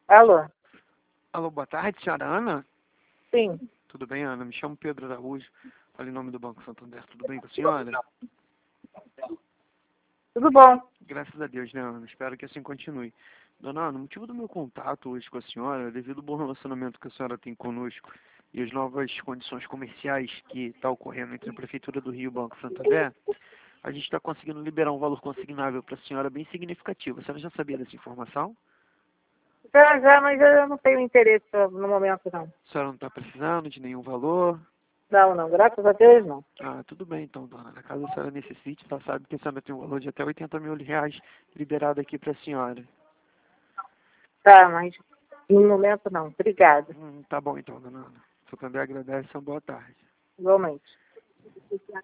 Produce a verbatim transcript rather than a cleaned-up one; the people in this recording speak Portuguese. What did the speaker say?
Alô? Alô, boa tarde, senhora Ana? Sim. Tudo bem, Ana? Me chamo Pedro Araújo, falo em nome do Banco Santander. Tudo bem com a senhora? Tudo bom? Graças a Deus, né, Ana? Espero que assim continue. Dona Ana, o motivo do meu contato hoje com a senhora é devido ao bom relacionamento que a senhora tem conosco e as novas condições comerciais que está ocorrendo entre a Prefeitura do Rio e o Banco Santander. A gente está conseguindo liberar um valor consignável para a senhora bem significativo. A senhora já sabia dessa informação? Já, já, mas eu não tenho interesse no momento, não. A senhora não está precisando de nenhum valor? Não, não. Graças a Deus, não. Ah, tudo bem então, dona. Na caso a senhora necessite, ela sabe que a senhora tem um valor de até oitenta mil reais liberado aqui para a senhora. Tá, mas no momento, não. Obrigada. Hum, tá bom então, dona Ana. Santander agradece, uma boa tarde. Igualmente.